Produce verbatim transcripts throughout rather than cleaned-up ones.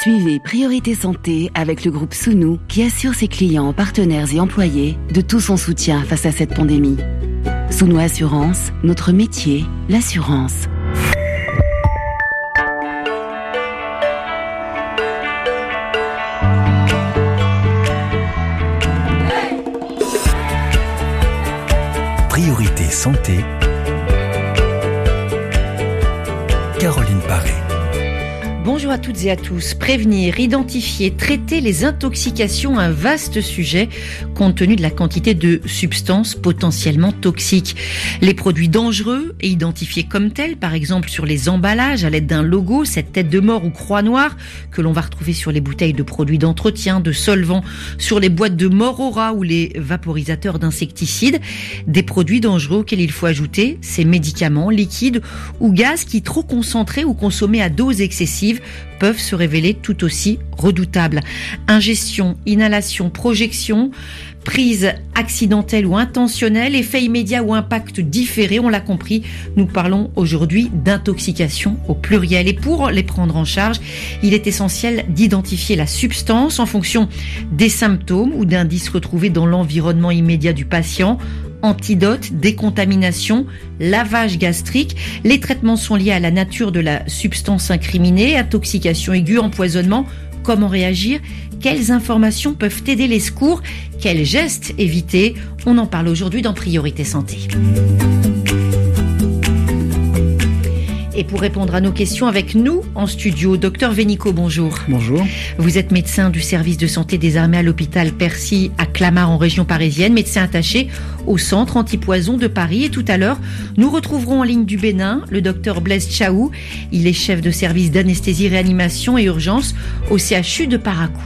Suivez Priorité Santé avec le groupe Sounou qui assure ses clients, partenaires et employés de tout son soutien face à cette pandémie. Sounou Assurance, notre métier, l'assurance. Priorité Santé, Caroline Paré. Bonjour à toutes et à tous. Prévenir, identifier, traiter les intoxications, un vaste sujet compte tenu de la quantité de substances potentiellement toxiques. Les produits dangereux et identifiés comme tels, par exemple sur les emballages à l'aide d'un logo, cette tête de mort ou croix noire que l'on va retrouver sur les bouteilles de produits d'entretien, de solvants, sur les boîtes de Morora ou les vaporisateurs d'insecticides. Des produits dangereux auxquels il faut ajouter ces médicaments, liquides ou gaz qui, trop concentrés ou consommés à dose excessive, peuvent se révéler tout aussi redoutables. Ingestion, inhalation, projection, prise accidentelle ou intentionnelle, effet immédiat ou impact différé, on l'a compris, nous parlons aujourd'hui d'intoxication au pluriel. Et pour les prendre en charge, il est essentiel d'identifier la substance en fonction des symptômes ou d'indices retrouvés dans l'environnement immédiat du patient. Antidote, décontamination, lavage gastrique. Les traitements sont liés à la nature de la substance incriminée, intoxication aiguë, empoisonnement. Comment réagir ? Quelles informations peuvent aider les secours ? Quels gestes éviter ? On en parle aujourd'hui dans Priorité Santé. Et pour répondre à nos questions avec nous en studio, docteur Vénico, bonjour. Bonjour. Vous êtes médecin du service de santé des armées à l'hôpital Percy à Clamart en région parisienne, médecin attaché au centre antipoison de Paris. Et tout à l'heure, nous retrouverons en ligne du Bénin le docteur Blaise Tchaou. Il est chef de service d'anesthésie, réanimation et urgence au C H U de Parakou.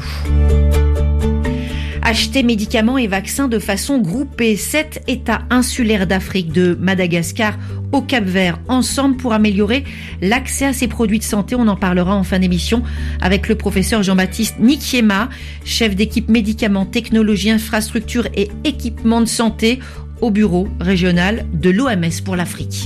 Acheter médicaments et vaccins de façon groupée. Sept États insulaires d'Afrique, de Madagascar au Cap-Vert, ensemble pour améliorer l'accès à ces produits de santé. On en parlera en fin d'émission avec le professeur Jean-Baptiste Nikiema, chef d'équipe médicaments, technologie, infrastructure et équipements de santé au bureau régional de l'O M S pour l'Afrique.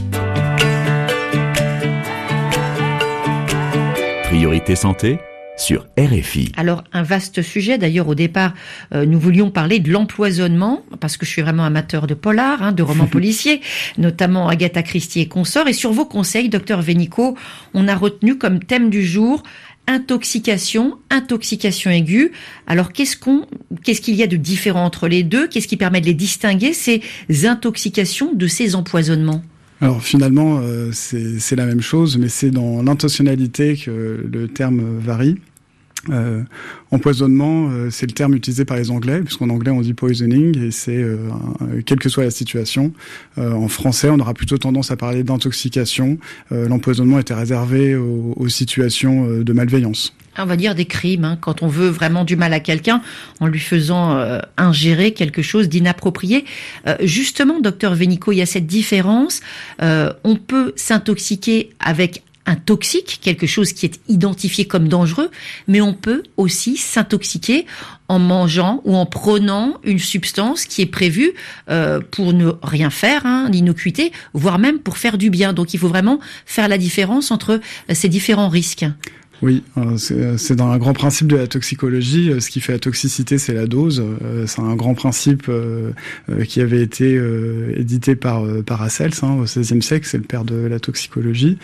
Priorité Santé sur R F I. Alors, un vaste sujet. D'ailleurs, au départ, euh, nous voulions parler de l'empoisonnement, parce que je suis vraiment amateur de polar, hein, de romans policiers, notamment Agatha Christie et consorts. Et sur vos conseils, docteur Vénico, on a retenu comme thème du jour intoxication, intoxication aiguë. Alors, qu'est-ce qu'on, qu'est-ce qu'il y a de différent entre les deux ? Qu'est-ce qui permet de les distinguer, ces intoxications de ces empoisonnements ? Alors finalement, euh, c'est, c'est la même chose, mais c'est dans l'intentionnalité que le terme varie. Euh, empoisonnement, euh, c'est le terme utilisé par les Anglais, puisqu'en anglais on dit poisoning, et c'est, euh, un, quelle que soit la situation. Euh, en français, on aura plutôt tendance à parler d'intoxication. Euh, l'empoisonnement était réservé aux, aux situations euh, de malveillance. On va dire des crimes, hein, quand on veut vraiment du mal à quelqu'un en lui faisant euh, ingérer quelque chose d'inapproprié. Euh, justement, docteur Vénico, il y a cette différence. Euh, on peut s'intoxiquer avec un toxique, quelque chose qui est identifié comme dangereux, mais on peut aussi s'intoxiquer en mangeant ou en prenant une substance qui est prévue euh, pour ne rien faire, hein, l'innocuité, voire même pour faire du bien. Donc il faut vraiment faire la différence entre ces différents risques. Oui, c'est, c'est dans un grand principe de la toxicologie. Ce qui fait la toxicité, c'est la dose. C'est un grand principe qui avait été édité par Paracels hein, au seizième siècle. C'est le père de la toxicologie.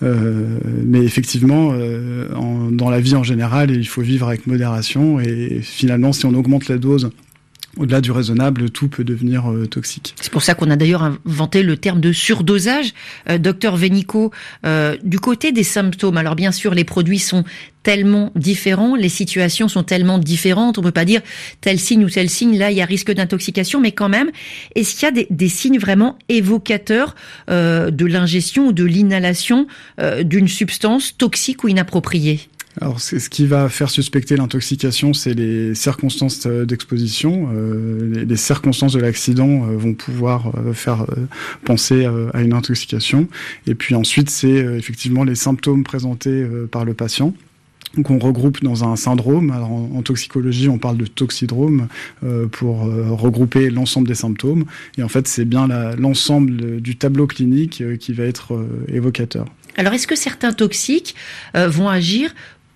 Mais effectivement, en, dans la vie en général, il faut vivre avec modération. Et finalement, si on augmente la dose au-delà du raisonnable, tout peut devenir euh, toxique. C'est pour ça qu'on a d'ailleurs inventé le terme de surdosage. Euh, docteur Vénico, euh, du côté des symptômes, alors bien sûr, les produits sont tellement différents, les situations sont tellement différentes, on peut pas dire tel signe ou tel signe, là il y a risque d'intoxication, mais quand même, est-ce qu'il y a des, des signes vraiment évocateurs euh, de l'ingestion ou de l'inhalation euh, d'une substance toxique ou inappropriée ? Alors, c'est ce qui va faire suspecter l'intoxication, c'est les circonstances d'exposition. Euh, les, les circonstances de l'accident euh, vont pouvoir euh, faire euh, penser euh, à une intoxication. Et puis ensuite, c'est euh, effectivement les symptômes présentés euh, par le patient. Donc on regroupe dans un syndrome. Alors en, en toxicologie, on parle de toxidrome euh, pour euh, regrouper l'ensemble des symptômes. Et en fait, c'est bien la, l'ensemble du tableau clinique euh, qui va être euh, évocateur. Alors, est-ce que certains toxiques euh, vont agir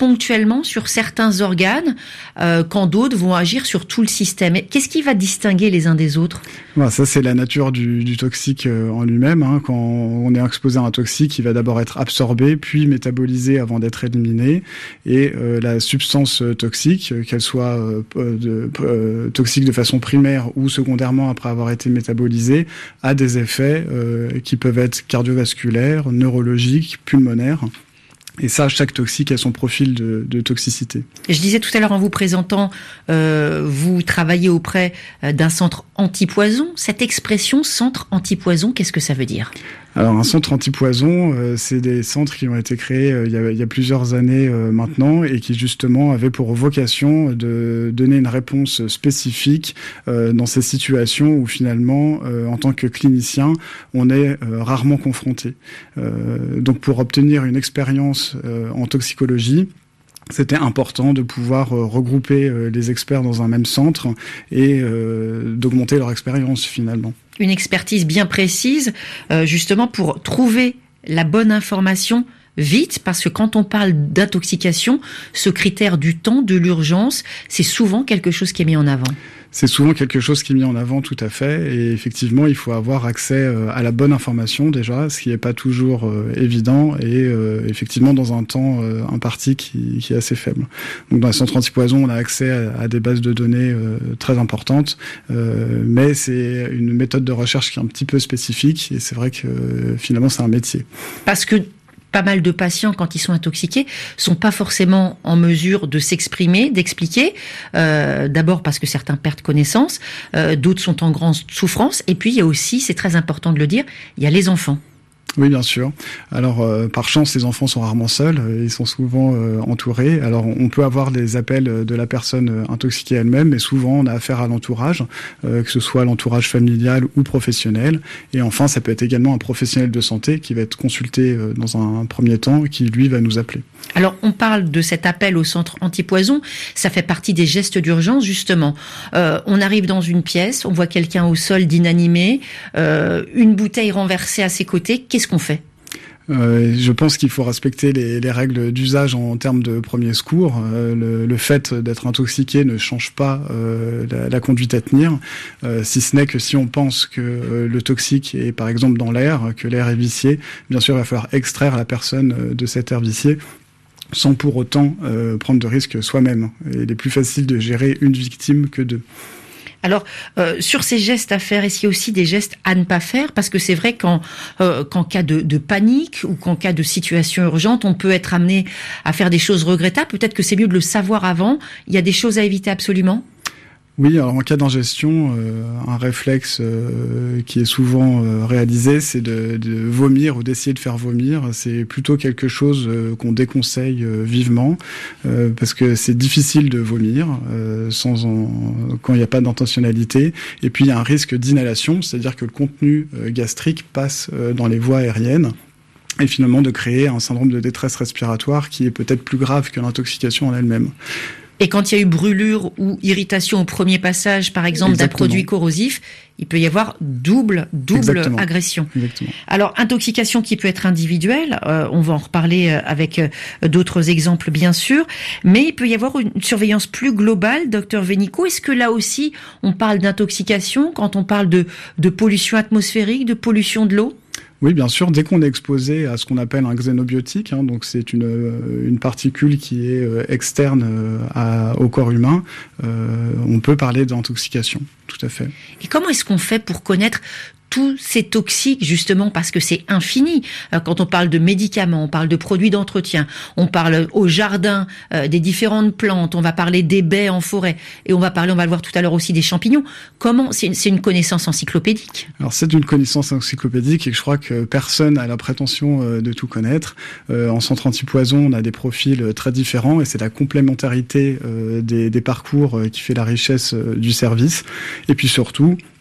ponctuellement sur certains organes, euh, quand d'autres vont agir sur tout le système. Qu'est-ce qui va distinguer les uns des autres ? Voilà, ça c'est la nature du, du toxique euh, en lui-même. Hein. Quand on est exposé à un toxique, il va d'abord être absorbé, puis métabolisé avant d'être éliminé. Et euh, la substance toxique, qu'elle soit euh, de, euh, toxique de façon primaire ou secondairement après avoir été métabolisée, a des effets euh, qui peuvent être cardiovasculaires, neurologiques, pulmonaires. Et ça, chaque toxique a son profil de, de toxicité. Je disais tout à l'heure en vous présentant, euh, vous travaillez auprès d'un centre antipoison. Cette expression centre antipoison, qu'est-ce que ça veut dire ? Alors un centre antipoison, euh, c'est des centres qui ont été créés euh, il, y a, il y a plusieurs années euh, maintenant et qui justement avaient pour vocation de donner une réponse spécifique euh, dans ces situations où finalement, euh, en tant que clinicien, on est euh, rarement confronté. Euh, donc pour obtenir une expérience euh, en toxicologie, c'était important de pouvoir euh, regrouper euh, les experts dans un même centre et euh, d'augmenter leur expérience finalement. Une expertise bien précise, euh, justement pour trouver la bonne information vite, parce que quand on parle d'intoxication, ce critère du temps, de l'urgence, c'est souvent quelque chose qui est mis en avant. C'est souvent quelque chose qui est mis en avant, tout à fait. Et effectivement, il faut avoir accès à la bonne information déjà, ce qui n'est pas toujours euh, évident et euh, effectivement dans un temps euh, imparti qui, qui est assez faible. Donc dans les centres antipoison, on a accès à, à des bases de données euh, très importantes, euh, mais c'est une méthode de recherche qui est un petit peu spécifique et c'est vrai que euh, finalement c'est un métier. Parce que pas mal de patients, quand ils sont intoxiqués, sont pas forcément en mesure de s'exprimer, d'expliquer. Euh, d'abord parce que certains perdent connaissance, euh, d'autres sont en grande souffrance. Et puis il y a aussi, c'est très important de le dire, il y a les enfants. Oui, bien sûr. Alors, euh, par chance, les enfants sont rarement seuls. Ils sont souvent euh, entourés. Alors, on peut avoir des appels de la personne intoxiquée elle-même, mais souvent, on a affaire à l'entourage, euh, que ce soit l'entourage familial ou professionnel. Et enfin, ça peut être également un professionnel de santé qui va être consulté euh, dans un premier temps et qui, lui, va nous appeler. Alors, on parle de cet appel au centre antipoison. Ça fait partie des gestes d'urgence, justement. Euh, on arrive dans une pièce, on voit quelqu'un au sol d'inanimé, euh, une bouteille renversée à ses côtés. Qu'est-ce qu'on fait ? Euh, je pense qu'il faut respecter les, les règles d'usage en, en termes de premier secours. Euh, le, le fait d'être intoxiqué ne change pas euh, la, la conduite à tenir, euh, si ce n'est que si on pense que euh, le toxique est par exemple dans l'air, que l'air est vicié, bien sûr il va falloir extraire la personne de cet air vicié, sans pour autant euh, prendre de risques soi-même. Et il est plus facile de gérer une victime que deux. Alors, euh, sur ces gestes à faire, est-ce qu'il y a aussi des gestes à ne pas faire ? Parce que c'est vrai qu'en, euh, qu'en cas de, de panique ou qu'en cas de situation urgente, on peut être amené à faire des choses regrettables. Peut-être que c'est mieux de le savoir avant. Il y a des choses à éviter absolument ? Oui, alors en cas d'ingestion, euh, un réflexe euh, qui est souvent euh, réalisé, c'est de, de vomir ou d'essayer de faire vomir. C'est plutôt quelque chose euh, qu'on déconseille euh, vivement euh, parce que c'est difficile de vomir euh, sans en, quand il n'y a pas d'intentionnalité. Et puis il y a un risque d'inhalation, c'est-à-dire que le contenu euh, gastrique passe euh, dans les voies aériennes. Et finalement de créer un syndrome de détresse respiratoire qui est peut-être plus grave que l'intoxication en elle-même. Et quand il y a eu brûlure ou irritation au premier passage, par exemple, Exactement. d'un produit corrosif, il peut y avoir double, double Exactement. agression. Exactement. Alors, intoxication qui peut être individuelle, euh, on va en reparler avec euh, d'autres exemples, bien sûr, mais il peut y avoir une surveillance plus globale, docteur Vénico. Est-ce que là aussi, on parle d'intoxication quand on parle de, de pollution atmosphérique, de pollution de l'eau ? Oui, bien sûr. Dès qu'on est exposé à ce qu'on appelle un xénobiotique, hein, donc c'est une une particule qui est externe à, au corps humain, euh, on peut parler d'intoxication. Tout à fait. Et comment est-ce qu'on fait pour connaître tous ces toxiques, justement, parce que c'est infini. Quand on parle de médicaments, on parle de produits d'entretien, on parle au jardin euh, des différentes plantes, on va parler des baies en forêt, et on va parler, on va le voir tout à l'heure aussi, des champignons. Comment, c'est une, c'est une connaissance encyclopédique. Alors c'est une connaissance encyclopédique et je crois que personne n'a la prétention euh, de tout connaître. Euh, en centre antipoison, on a des profils très différents et c'est la complémentarité euh, des, des parcours euh, qui fait la richesse euh, du service. Et puis surtout,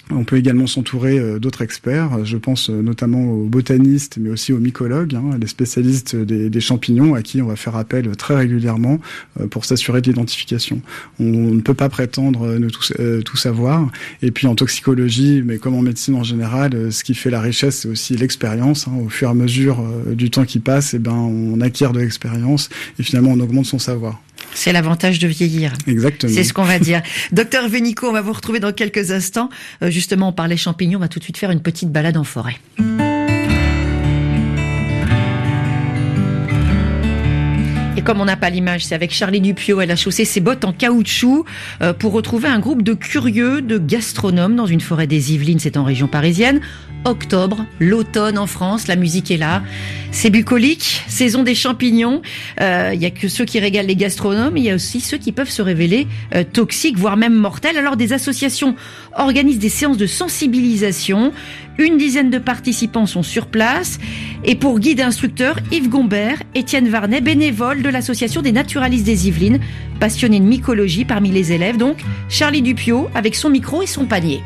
On peut également s'entourer euh, d'autres experts. Je pense euh, notamment aux botanistes, mais aussi aux mycologues, hein, les spécialistes des, des champignons à qui on va faire appel très régulièrement euh, pour s'assurer de l'identification. On, on ne peut pas prétendre euh, ne tout, euh, tout savoir. Et puis en toxicologie, mais comme en médecine en général, euh, ce qui fait la richesse, c'est aussi l'expérience. Hein. Au fur et à mesure euh, du temps qui passe, eh ben, on acquiert de l'expérience et finalement on augmente son savoir. C'est l'avantage de vieillir. Exactement. C'est ce qu'on va dire. Docteur Vénico, on va vous retrouver dans quelques instants. Euh, justement, on parlait champignons, on va tout de suite faire une petite balade en forêt. Et comme on n'a pas l'image, c'est avec Charlie Dupieux. Elle a chaussé ses bottes en caoutchouc euh, pour retrouver un groupe de curieux, de gastronomes dans une forêt des Yvelines, c'est en région parisienne. Octobre, l'automne en France, la musique est là. C'est bucolique, saison des champignons. Il euh, y a que ceux qui régalent les gastronomes, il y a aussi ceux qui peuvent se révéler euh, toxiques, voire même mortels. Alors des associations organisent des séances de sensibilisation. Une dizaine de participants sont sur place. Et pour guide et instructeur, Yves Gombert, Étienne Varnet, bénévole de l'association des naturalistes des Yvelines, passionné de mycologie parmi les élèves. Donc, Charlie Dupieux avec son micro et son panier.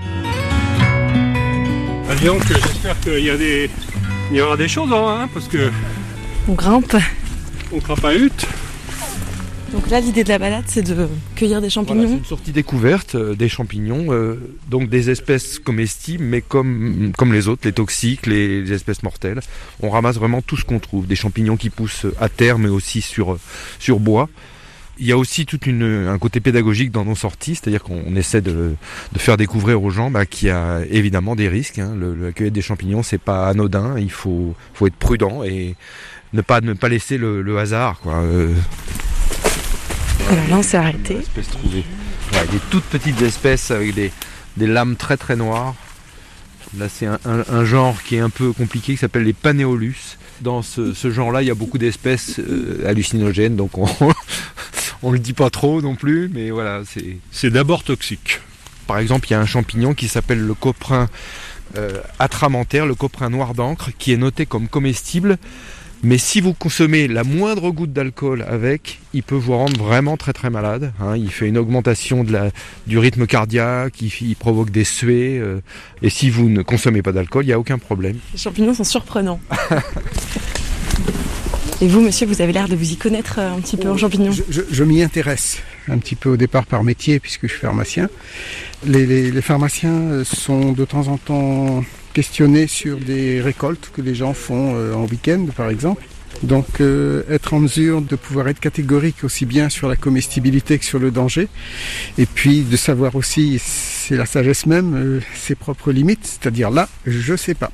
Ah, donc, j'espère qu'il y a des, il y aura des choses, hein, parce que on grimpe. On grimpe à hutte. Donc là, l'idée de la balade, c'est de cueillir des champignons. Voilà, c'est une sortie découverte euh, des champignons, euh, donc des espèces comestibles, mais comme, comme les autres, les toxiques, les, les espèces mortelles. On ramasse vraiment tout ce qu'on trouve, des champignons qui poussent à terre, mais aussi sur, sur bois. Il y a aussi tout une, un côté pédagogique dans nos sorties, c'est-à-dire qu'on essaie de, de faire découvrir aux gens bah, qu'il y a évidemment des risques. Hein. Le, la cueillette des champignons, c'est pas anodin, il faut, faut être prudent et ne pas, ne pas laisser le, le hasard, quoi. Euh, Alors là, on s'est arrêté. Espèces trouvées. Ouais, des toutes petites espèces avec des, des lames très très noires. Là, c'est un, un, un genre qui est un peu compliqué, qui s'appelle les panéolus. Dans ce, ce genre-là, il y a beaucoup d'espèces euh, hallucinogènes, donc on on le dit pas trop non plus, mais voilà, c'est. C'est d'abord toxique. Par exemple, il y a un champignon qui s'appelle le coprin euh, atramentaire, le coprin noir d'encre, qui est noté comme comestible. Mais si vous consommez la moindre goutte d'alcool avec, il peut vous rendre vraiment très très malade. Hein. Il fait une augmentation de la, du rythme cardiaque, il, il provoque des suées. Euh, et si vous ne consommez pas d'alcool, il n'y a aucun problème. Les champignons sont surprenants. Et vous, monsieur, vous avez l'air de vous y connaître un petit peu en champignons. Je, je, je m'y intéresse un petit peu au départ par métier, puisque je suis pharmacien. Les, les, les pharmaciens sont de temps en temps questionnés sur des récoltes que les gens font euh, en week-end, par exemple. Donc, euh, être en mesure de pouvoir être catégorique aussi bien sur la comestibilité que sur le danger. Et puis, de savoir aussi, c'est la sagesse même, euh, ses propres limites. C'est-à-dire là, je sais pas.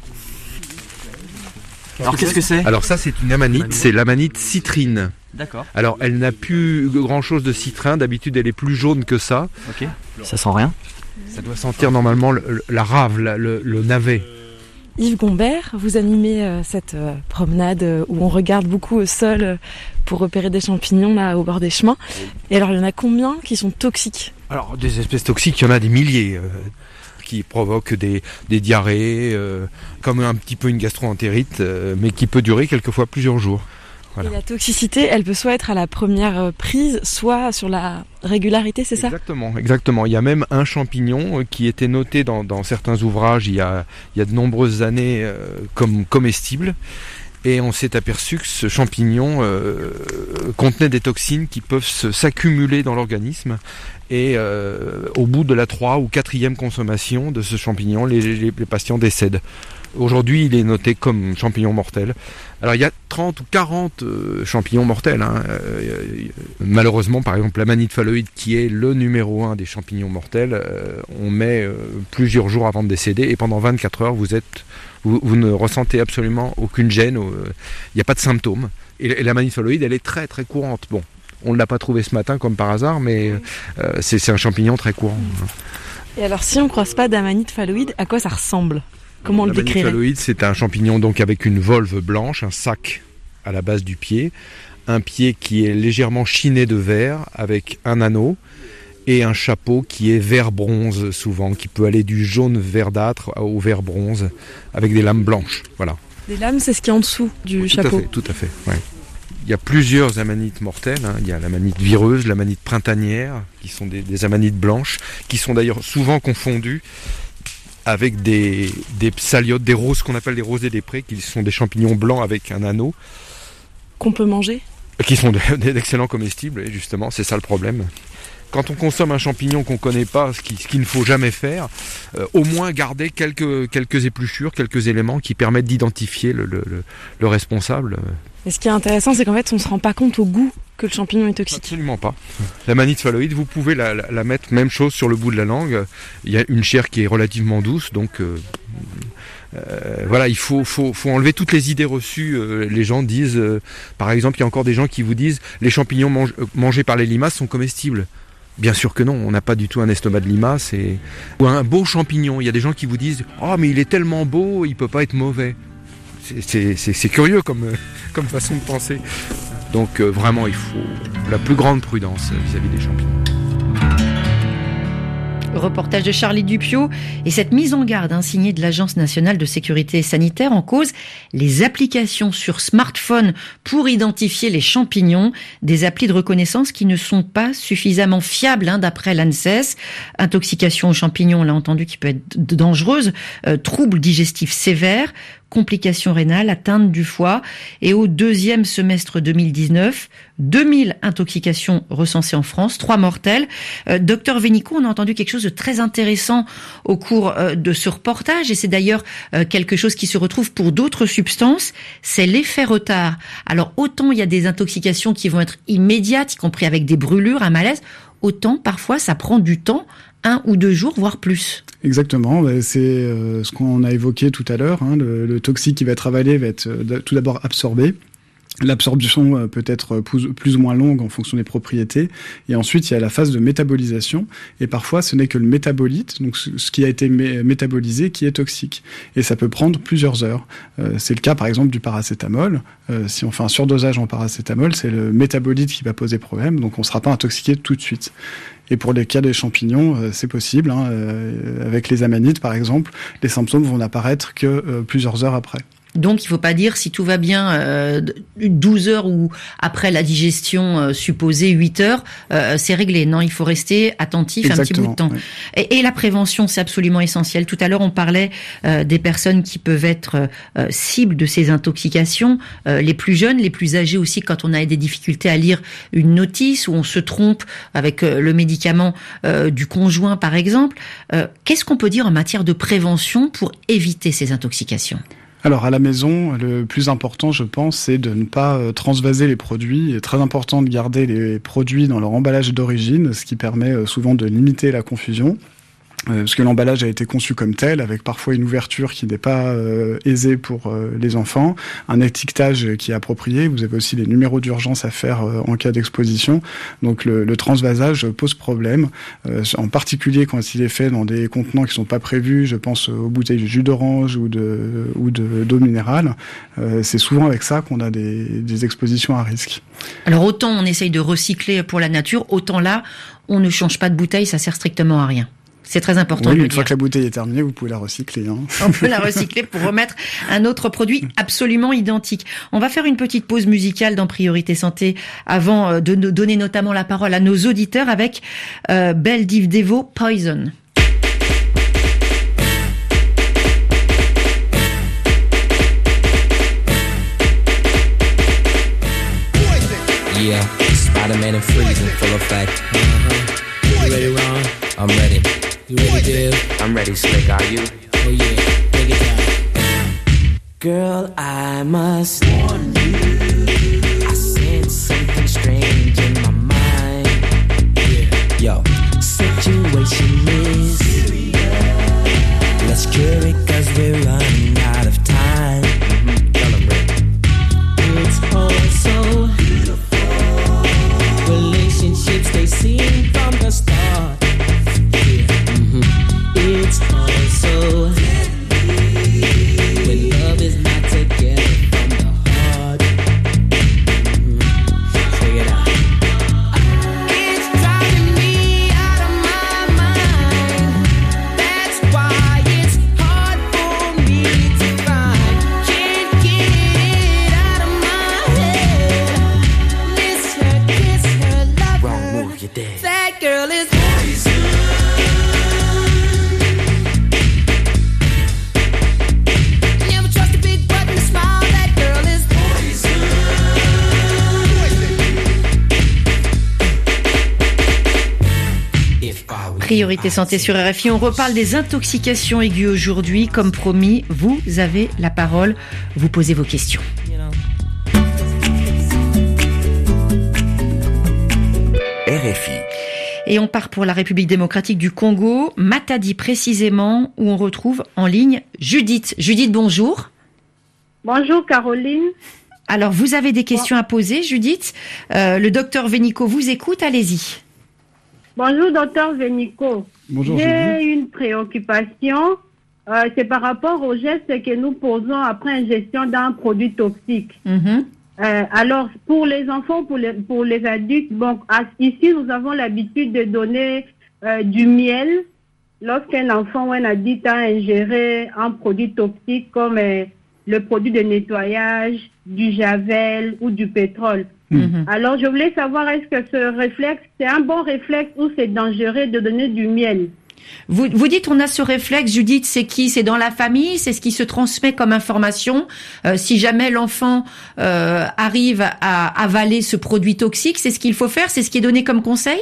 Alors qu'est-ce que c'est ? Alors ça c'est une amanite, c'est l'amanite citrine. D'accord. Alors elle n'a plus grand chose de citrin, d'habitude elle est plus jaune que ça. Ok. Ça sent rien ? Ça doit sentir normalement le, la rave, la, le, le navet. Yves Gombert, vous animez euh, cette euh, promenade euh, où on regarde beaucoup au sol euh, pour repérer des champignons là au bord des chemins. Et alors il y en a combien qui sont toxiques ? Alors des espèces toxiques, il y en a des milliers. Euh... qui provoque des, des diarrhées, euh, comme un petit peu une gastro-entérite, euh, mais qui peut durer quelquefois plusieurs jours. Voilà. Et la toxicité, elle peut soit être à la première prise, soit sur la régularité, c'est ça ? Exactement, exactement. Il y a même un champignon qui était noté dans, dans certains ouvrages il y a, il y a de nombreuses années euh, comme comestible. Et on s'est aperçu que ce champignon euh, contenait des toxines qui peuvent se, s'accumuler dans l'organisme. Et euh, au bout de la troisième ou quatrième consommation de ce champignon, les, les, les patients décèdent. Aujourd'hui, il est noté comme champignon mortel. Alors, il y a trente ou quarante euh, champignons mortels. Hein. Euh, malheureusement, par exemple, l'amanite phalloïde, qui est le numéro un des champignons mortels, euh, on met euh, plusieurs jours avant de décéder. Et pendant vingt-quatre heures, vous êtes... Vous, vous ne ressentez absolument aucune gêne, il euh, n'y a pas de symptômes. Et, et l'amanite phalloïde, elle est très très courante. Bon, on ne l'a pas trouvé ce matin comme par hasard, mais euh, c'est, c'est un champignon très courant. Et alors, si on ne croise pas d'amanite phalloïde, à quoi ça ressemble ? Comment on le décrirait ? L'amanite phalloïde, c'est un champignon donc avec une volve blanche, un sac à la base du pied, un pied qui est légèrement chiné de vert avec un anneau, et un chapeau qui est vert bronze souvent, qui peut aller du jaune verdâtre au vert bronze, avec des lames blanches. Voilà. Les lames, c'est ce qui est en dessous du oui, chapeau. Tout à fait, tout à fait. Ouais. Il y a plusieurs amanites mortelles. Hein. Il y a l'amanite vireuse, l'amanite printanière, qui sont des, des amanites blanches, qui sont d'ailleurs souvent confondues avec des, des psaliotes, des roses qu'on appelle des rosés des prés, qui sont des champignons blancs avec un anneau. Qu'on peut manger ? Qui sont d'excellents comestibles, et justement, c'est ça le problème. Quand on consomme un champignon qu'on ne connaît pas, ce qu'il, ce qu'il ne faut jamais faire, euh, au moins garder quelques, quelques épluchures, quelques éléments qui permettent d'identifier le, le, le, le responsable. Et ce qui est intéressant, c'est qu'en fait, on ne se rend pas compte au goût que le champignon est toxique. Absolument pas. La manite phalloïde, vous pouvez la, la, la mettre, même chose, sur le bout de la langue. Il y a une chair qui est relativement douce, donc... Euh, Euh, voilà, il faut, faut, faut enlever toutes les idées reçues. Euh, les gens disent, euh, par exemple, il y a encore des gens qui vous disent les champignons mange, euh, mangés par les limaces sont comestibles. Bien sûr que non, on n'a pas du tout un estomac de limace. Et... Ou un beau champignon, il y a des gens qui vous disent oh mais il est tellement beau, il peut pas être mauvais. C'est, c'est, c'est, c'est curieux comme, euh, comme façon de penser. Donc euh, vraiment, il faut la plus grande prudence vis-à-vis des champignons. Reportage de Charlie Dupiot et cette mise en garde hein, signée de l'Agence nationale de sécurité sanitaire en cause les applications sur smartphone pour identifier les champignons, des applis de reconnaissance qui ne sont pas suffisamment fiables hein, d'après l'ANSES. Intoxication aux champignons, on l'a entendu, qui peut être dangereuse, euh, troubles digestifs sévères, complications rénales, atteinte du foie. Et au deuxième semestre deux mille dix-neuf, deux mille intoxications recensées en France, trois mortelles. Euh, Docteur Vénico, on a entendu quelque chose de très intéressant au cours euh, de ce reportage, et c'est d'ailleurs euh, quelque chose qui se retrouve pour d'autres substances, c'est l'effet retard. Alors autant il y a des intoxications qui vont être immédiates, y compris avec des brûlures, un malaise, autant parfois ça prend du temps, un ou deux jours, voire plus. Exactement, c'est euh, ce qu'on a évoqué tout à l'heure. Hein, le, le toxique qui va être avalé va être euh, tout d'abord absorbé. L'absorption euh, peut être plus, plus ou moins longue en fonction des propriétés. Et ensuite, il y a la phase de métabolisation. Et parfois, ce n'est que le métabolite, donc ce qui a été mé- métabolisé, qui est toxique. Et ça peut prendre plusieurs heures. Euh, c'est le cas, par exemple, du paracétamol. Euh, si on fait un surdosage en paracétamol, c'est le métabolite qui va poser problème. Donc, on ne sera pas intoxiqué tout de suite. Et pour les cas des champignons, euh, c'est possible. Hein, euh, avec les amanites, par exemple, les symptômes vont n'apparaître que euh, plusieurs heures après. Donc, il faut pas dire si tout va bien euh, douze heures ou après la digestion euh, supposée huit heures, euh, c'est réglé. Non, il faut rester attentif Exactement, un petit bout de temps. Oui. Et, et la prévention, c'est absolument essentiel. Tout à l'heure, on parlait euh, des personnes qui peuvent être euh, cibles de ces intoxications, euh, les plus jeunes, les plus âgés aussi, quand on a des difficultés à lire une notice ou on se trompe avec euh, le médicament euh, du conjoint, par exemple. Euh, qu'est-ce qu'on peut dire en matière de prévention pour éviter ces intoxications ? Alors à la maison, le plus important, je pense, c'est de ne pas euh, transvaser les produits. Il est très important de garder les produits dans leur emballage d'origine, ce qui permet euh, souvent de limiter la confusion. Euh, parce que l'emballage a été conçu comme tel, avec parfois une ouverture qui n'est pas euh, aisée pour euh, les enfants, un étiquetage qui est approprié. Vous avez aussi les numéros d'urgence à faire euh, en cas d'exposition. Donc le, le transvasage pose problème, euh, en particulier quand il est fait dans des contenants qui sont pas prévus. Je pense aux bouteilles de jus d'orange ou de ou de d'eau minérale. Euh, c'est souvent avec ça qu'on a des, des expositions à risque. Alors autant on essaye de recycler pour la nature, autant là on ne change pas de bouteille, ça sert strictement à rien. C'est très important oui, de le une dire. fois que la bouteille est terminée, vous pouvez la recycler. Hein. On peut la recycler pour remettre un autre produit absolument identique. On va faire une petite pause musicale dans Priorité Santé avant de nous donner notamment la parole à nos auditeurs avec euh, Belle Div Devo, Poison. Yeah, Spider-Man and freezing full effect. Uh-huh. You ready, Ron? I'm ready. You ready, Dave? I'm ready, Slick, are you? Oh yeah, take it down. Girl, I must warn you, I sense something strange in my mind. Yeah. Yo, situation is serious. Let's cure it cause we're running out of time. Mm-hmm. Tell 'em, Rick. It's all so beautiful. Relationships they seem from the start. It's also when love is not together from the heart. Mm-hmm. Check it out. It's driving me out of my mind. That's why it's hard for me to find. Can't get it out of my head. Miss her, kiss her, love her. Wrong move, you're dead. That girl is poison. Priorité santé sur R F I. On reparle des intoxications aiguës aujourd'hui. Comme promis, vous avez la parole. Vous posez vos questions. R F I. Et on part pour la République démocratique du Congo, Matadi précisément, où on retrouve en ligne Judith. Judith, bonjour. Bonjour Caroline. Alors, vous avez des questions bon. à poser, Judith. Euh, le docteur Vénico vous écoute, allez-y. Bonjour docteur Vénico. Bonjour. J'ai Judith. Une préoccupation, euh, c'est par rapport aux gestes que nous posons après ingestion d'un produit toxique. Mm-hmm. Euh, alors, pour les enfants, pour les, pour les adultes, bon, ici, nous avons l'habitude de donner euh, du miel lorsqu'un enfant ou un adulte a ingéré un produit toxique comme euh, le produit de nettoyage, du javel ou du pétrole. Mmh. Alors, je voulais savoir, est-ce que ce réflexe, c'est un bon réflexe ou c'est dangereux de donner du miel? Vous, vous dites on a ce réflexe, Judith, c'est qui? C'est dans la famille? C'est ce qui se transmet comme information? euh, Si jamais l'enfant euh, arrive à avaler ce produit toxique, c'est ce qu'il faut faire? C'est ce qui est donné comme conseil?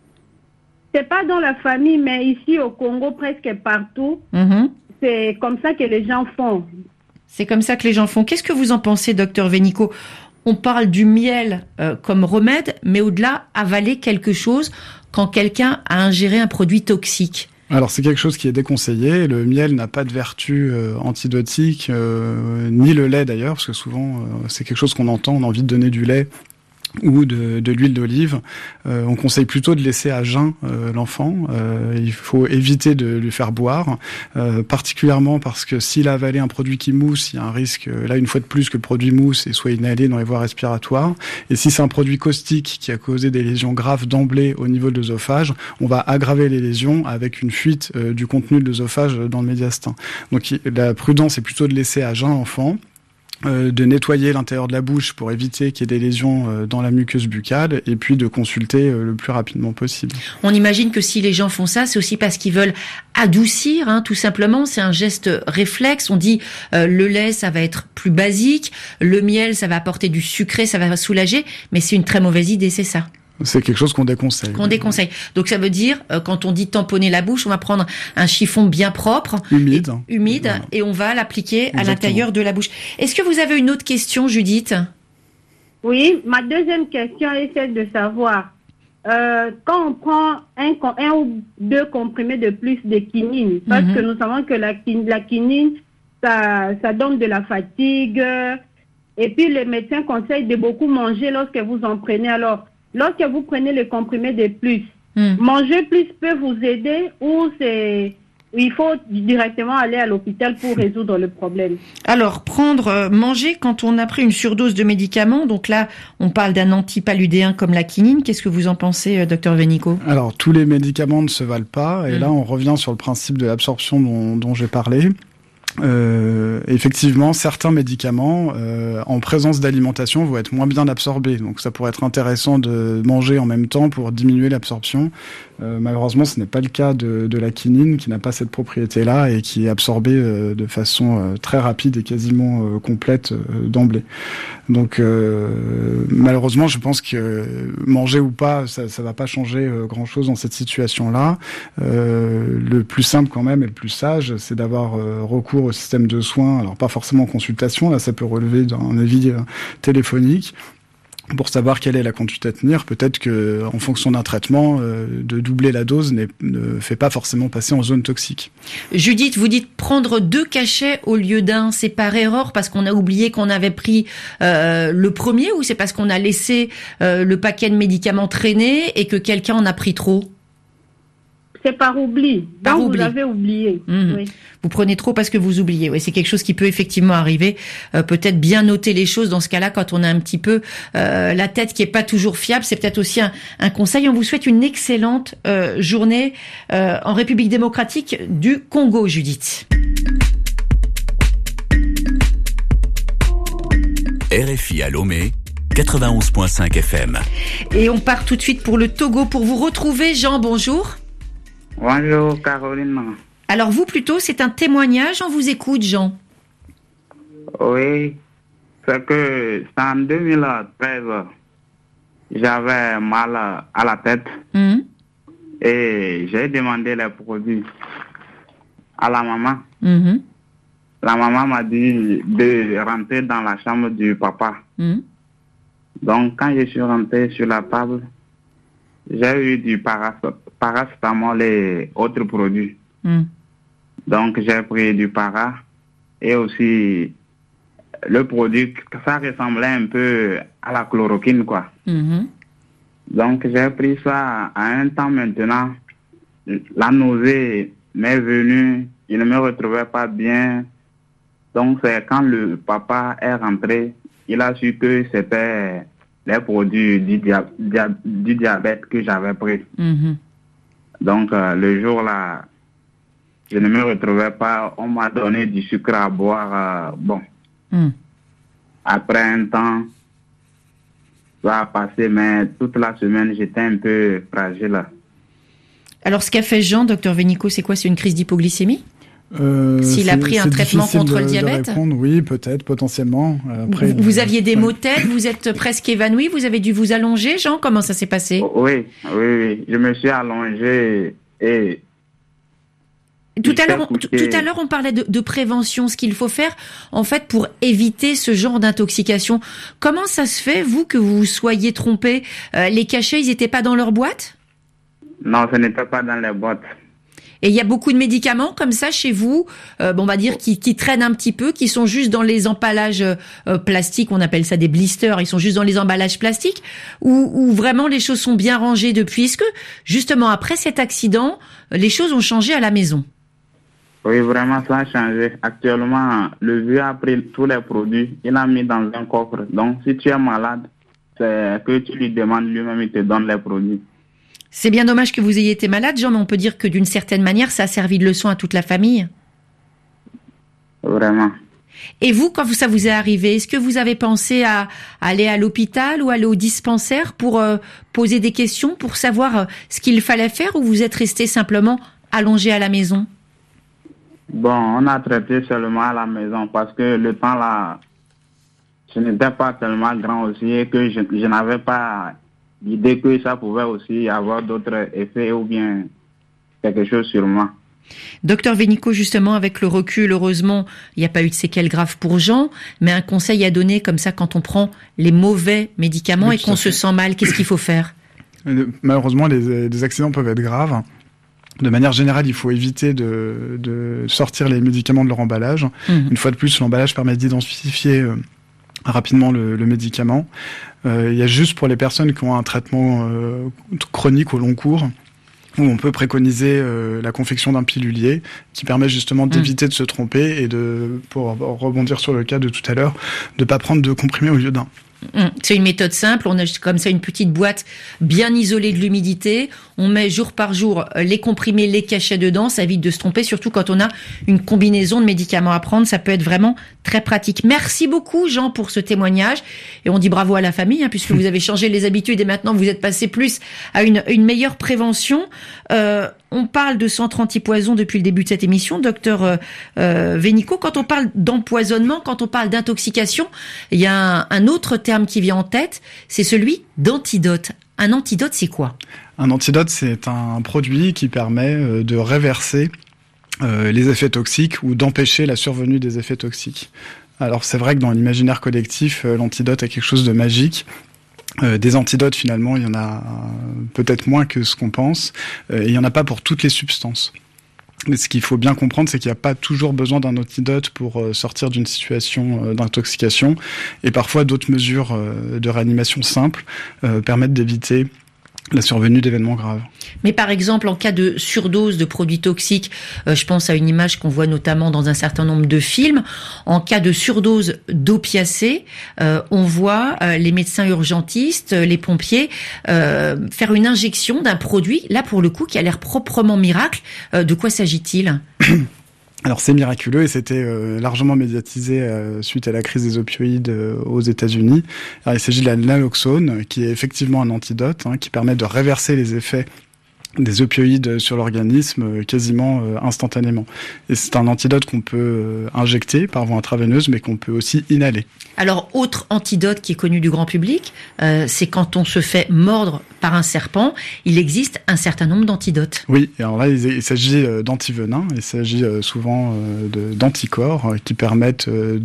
C'est pas dans la famille, mais ici au Congo, presque partout, mmh. c'est comme ça que les gens font. C'est comme ça que les gens font. Qu'est-ce que vous en pensez, docteur Vénico? On parle du miel euh, comme remède, mais au-delà, avaler quelque chose quand quelqu'un a ingéré un produit toxique. Alors c'est quelque chose qui est déconseillé. Le miel n'a pas de vertu euh, antidotique, euh, ni le lait d'ailleurs, parce que souvent euh, c'est quelque chose qu'on entend, on a envie de donner du lait ou de, de l'huile d'olive. Euh, on conseille plutôt de laisser à jeun euh, l'enfant. Euh, il faut éviter de lui faire boire, euh, particulièrement parce que s'il a avalé un produit qui mousse, il y a un risque, là une fois de plus, que le produit mousse et soit inhalé dans les voies respiratoires. Et si c'est un produit caustique qui a causé des lésions graves d'emblée au niveau de l'œsophage, on va aggraver les lésions avec une fuite euh, du contenu de l'œsophage dans le médiastin. Donc la prudence est plutôt de laisser à jeun l'enfant, Euh, de nettoyer l'intérieur de la bouche pour éviter qu'il y ait des lésions euh, dans la muqueuse buccale, et puis de consulter euh, le plus rapidement possible. On imagine que si les gens font ça, c'est aussi parce qu'ils veulent adoucir, hein, tout simplement. C'est un geste réflexe. On dit euh, le lait, ça va être plus basique, le miel, ça va apporter du sucré, ça va soulager, mais c'est une très mauvaise idée, c'est ça? C'est quelque chose qu'on déconseille. Qu'on déconseille. Donc ça veut dire, euh, quand on dit tamponner la bouche, on va prendre un chiffon bien propre, humide, et, humide, voilà. Et on va l'appliquer Exactement. à l'intérieur de la bouche. Est-ce que vous avez une autre question, Judith? Oui, ma deuxième question est celle de savoir, euh, quand on prend un, un ou deux comprimés de plus de quinine, parce mm-hmm. que nous savons que la, la quinine, ça, ça donne de la fatigue, et puis les médecins conseillent de beaucoup manger lorsque vous en prenez. Alors, lorsque vous prenez le comprimé de plus, mm. manger plus peut vous aider ou c'est il faut directement aller à l'hôpital pour résoudre le problème? Alors, prendre, euh, manger quand on a pris une surdose de médicaments, donc là, on parle d'un antipaludéen comme la quinine. Qu'est-ce que vous en pensez, euh, docteur Vénico? Alors, tous les médicaments ne se valent pas, et mm. là, on revient sur le principe de l'absorption dont, dont j'ai parlé. Euh, effectivement, certains médicaments euh, en présence d'alimentation vont être moins bien absorbés, donc ça pourrait être intéressant de manger en même temps pour diminuer l'absorption. Euh, malheureusement, ce n'est pas le cas de, de la quinine, qui n'a pas cette propriété-là et qui est absorbée euh, de façon euh, très rapide et quasiment euh, complète euh, d'emblée. Donc, euh, malheureusement, je pense que manger ou pas, ça, ça va pas changer euh, grand-chose dans cette situation-là. Euh, le plus simple quand même et le plus sage, c'est d'avoir euh, recours au système de soins. Alors, pas forcément en consultation, là, ça peut relever d'un avis euh, téléphonique. Pour savoir quelle est la conduite à tenir, peut-être que, en fonction d'un traitement, euh, de doubler la dose n'est, ne fait pas forcément passer en zone toxique. Judith, vous dites prendre deux cachets au lieu d'un, c'est par erreur parce qu'on a oublié qu'on avait pris euh, le premier, ou c'est parce qu'on a laissé euh, le paquet de médicaments traîner et que quelqu'un en a pris trop? C'est par oubli. Par Donc oubli. Vous avez oublié. Mmh. Oui. Vous prenez trop parce que vous oubliez. Oui, c'est quelque chose qui peut effectivement arriver. Euh, peut-être bien noter les choses dans ce cas-là quand on a un petit peu euh, la tête qui est pas toujours fiable. C'est peut-être aussi un, un conseil. On vous souhaite une excellente euh, journée euh, en République démocratique du Congo, Judith. R F I à Lomé, quatre-vingt-onze virgule cinq F M. Et on part tout de suite pour le Togo pour vous retrouver. Jean, bonjour. Bonjour Caroline. Alors vous plutôt, c'est un témoignage, on vous écoute Jean. Oui, c'est que c'est en deux mille treize, j'avais mal à la tête. Mmh. Et j'ai demandé les produits à la maman. Mm-hmm. La maman m'a dit de rentrer dans la chambre du papa. Mm-hmm. Donc, quand je suis rentré sur la table, j'ai eu du paracétamol et autres produits. Mm. Donc, j'ai pris du para et aussi le produit, ça ressemblait un peu à la chloroquine, quoi. Mm-hmm. Donc, j'ai pris ça à un temps maintenant. La nausée m'est venue, je ne me retrouvais pas bien. Donc, c'est quand le papa est rentré, il a su que c'était les produits du, dia- dia- du diabète que j'avais pris. Mm-hmm. Donc, euh, le jour-là, je ne me retrouvais pas. On m'a donné du sucre à boire. Euh, bon. Mm. Après un temps, ça a passé, mais toute la semaine, j'étais un peu fragile. Alors, ce qu'a fait Jean, docteur Vénico, c'est quoi? C'est une crise d'hypoglycémie? Euh, S'il a pris un traitement contre de, le diabète de répondre, oui, peut-être, potentiellement. Après, vous, vous aviez des ouais. maux de tête, vous êtes presque évanoui, vous avez dû vous allonger, Jean? Comment ça s'est passé? Oui, oui, oui. Je me suis allongé et... Tout à l'heure, on, tout à l'heure, on parlait de, de prévention, ce qu'il faut faire, en fait, pour éviter ce genre d'intoxication. Comment ça se fait, vous, que vous soyez trompé? euh, Les cachets, ils n'étaient pas dans leur boîte? Non, ce n'était pas dans les boîtes. Et il y a beaucoup de médicaments comme ça chez vous, euh, bon, on va dire, qui, qui traînent un petit peu, qui sont juste dans les emballages euh, plastiques, on appelle ça des blisters, ils sont juste dans les emballages plastiques, où, où vraiment les choses sont bien rangées depuis. Est-ce que, justement, après cet accident, les choses ont changé à la maison? Oui, vraiment, ça a changé. Actuellement, le vieux a pris tous les produits, il a mis dans un coffre. Donc, si tu es malade, c'est que tu lui demandes lui-même, il te donne les produits. C'est bien dommage que vous ayez été malade, Jean, mais on peut dire que d'une certaine manière, ça a servi de leçon à toute la famille. Vraiment. Et vous, quand ça vous est arrivé, est-ce que vous avez pensé à aller à l'hôpital ou aller au dispensaire pour euh, poser des questions, pour savoir euh, ce qu'il fallait faire, ou vous êtes resté simplement allongé à la maison? Bon, on a traité seulement à la maison parce que le temps là, ce n'était pas tellement grand aussi et que je, je n'avais pas l'idée que ça pouvait aussi avoir d'autres effets ou bien quelque chose sur moi. Docteur Vénico, justement, avec le recul, heureusement, il n'y a pas eu de séquelles graves pour Jean, mais un conseil à donner comme ça quand on prend les mauvais médicaments oui, et qu'on se sent mal, qu'est-ce qu'il faut faire? Malheureusement, les, les accidents peuvent être graves. De manière générale, il faut éviter de, de sortir les médicaments de leur emballage. Mmh. Une fois de plus, l'emballage permet d'identifier euh, rapidement le, le médicament. Euh, il y a juste pour les personnes qui ont un traitement euh, chronique au long cours, où on peut préconiser euh, la confection d'un pilulier qui permet justement d'éviter mmh. de se tromper et de, pour rebondir sur le cas de tout à l'heure, de ne pas prendre deux comprimés au lieu d'un. C'est une méthode simple, on a comme ça une petite boîte bien isolée de l'humidité, on met jour par jour les comprimés, les cachets dedans, ça évite de se tromper, surtout quand on a une combinaison de médicaments à prendre, ça peut être vraiment très pratique. Merci beaucoup Jean pour ce témoignage, et on dit bravo à la famille, hein, puisque vous avez changé les habitudes et maintenant vous êtes passé plus à une, une meilleure prévention. Euh, on parle de centre antipoison depuis le début de cette émission, docteur euh, euh, Vénico. Quand on parle d'empoisonnement, quand on parle d'intoxication, il y a un, un autre terme qui vient en tête, c'est celui d'antidote. Un antidote, c'est quoi? Un antidote, c'est un produit qui permet de réverser euh, les effets toxiques ou d'empêcher la survenue des effets toxiques. Alors c'est vrai que dans l'imaginaire collectif, euh, l'antidote est quelque chose de magique. Euh, des antidotes, finalement, il y en a peut-être moins que ce qu'on pense. Euh, et il n'y en a pas pour toutes les substances. Mais ce qu'il faut bien comprendre, c'est qu'il n'y a pas toujours besoin d'un antidote pour euh, sortir d'une situation euh, d'intoxication. Et parfois, d'autres mesures euh, de réanimation simples euh, permettent d'éviter la survenue d'événements graves. Mais par exemple, en cas de surdose de produits toxiques, euh, je pense à une image qu'on voit notamment dans un certain nombre de films, en cas de surdose d'opiacés, euh, on voit euh, les médecins urgentistes, les pompiers, euh, faire une injection d'un produit, là pour le coup, qui a l'air proprement miracle. Euh, de quoi s'agit-il ? Alors c'est miraculeux et c'était euh, largement médiatisé euh, suite à la crise des opioïdes euh, aux États-Unis. Alors, il s'agit de la naloxone, qui est effectivement un antidote, hein, qui permet de réverser les effets des opioïdes sur l'organisme quasiment instantanément. Et c'est un antidote qu'on peut injecter par voie intraveineuse, mais qu'on peut aussi inhaler. Alors, autre antidote qui est connu du grand public, euh, c'est quand on se fait mordre par un serpent, il existe un certain nombre d'antidotes. Oui, alors là, il, il s'agit d'antivenins, il s'agit souvent de, d'anticorps qui permettent de,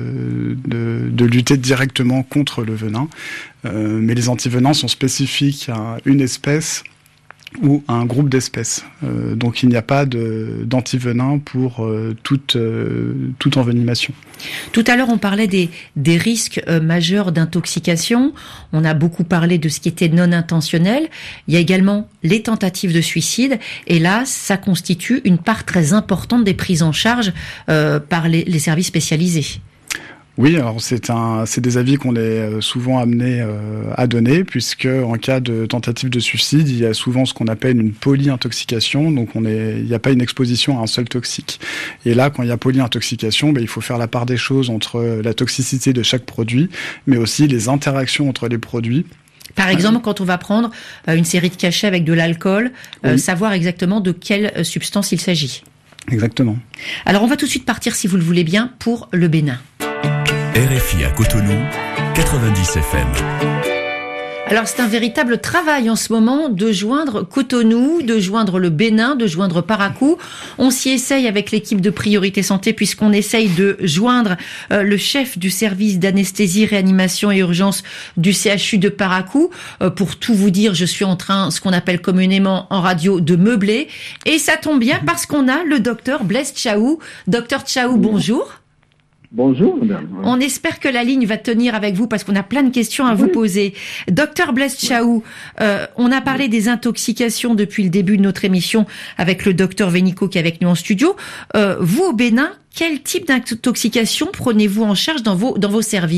de, de lutter directement contre le venin. Euh, mais les antivenins sont spécifiques à une espèce ou à un groupe d'espèces. Euh, donc il n'y a pas de, d'antivenin pour euh, toute, euh, toute envenimation. Tout à l'heure, on parlait des, des risques euh, majeurs d'intoxication. On a beaucoup parlé de ce qui était non intentionnel. Il y a également les tentatives de suicide. Et là, ça constitue une part très importante des prises en charge euh, par les, les services spécialisés. Oui, alors c'est un, c'est des avis qu'on est souvent amené euh, à donner, puisque en cas de tentative de suicide, il y a souvent ce qu'on appelle une polyintoxication, donc on est, il n'y a pas une exposition à un seul toxique. Et là, quand il y a polyintoxication, ben, il faut faire la part des choses entre la toxicité de chaque produit, mais aussi les interactions entre les produits. Par exemple, quand on va prendre une série de cachets avec de l'alcool, oui. euh, savoir exactement de quelle substance il s'agit. Exactement. Alors on va tout de suite partir, si vous le voulez bien, pour le Bénin. R F I à Cotonou, quatre-vingt-dix F M. Alors c'est un véritable travail en ce moment de joindre Cotonou, de joindre le Bénin, de joindre Parakou. On s'y essaye avec l'équipe de Priorité Santé puisqu'on essaye de joindre euh, le chef du service d'anesthésie, réanimation et urgence du C H U de Parakou. Euh, pour tout vous dire, je suis en train, ce qu'on appelle communément en radio, de meubler. Et ça tombe bien parce qu'on a le docteur Blaise Tchaou. Docteur Tchaou, bonjour. Bonjour, madame. On espère que la ligne va tenir avec vous parce qu'on a plein de questions à oui. vous poser. Docteur Blaise Tchaou, euh, on a parlé des intoxications depuis le début de notre émission avec le docteur Vénico qui est avec nous en studio. Euh, vous, au Bénin, quel type d'intoxication prenez-vous en charge dans vos, dans vos services ?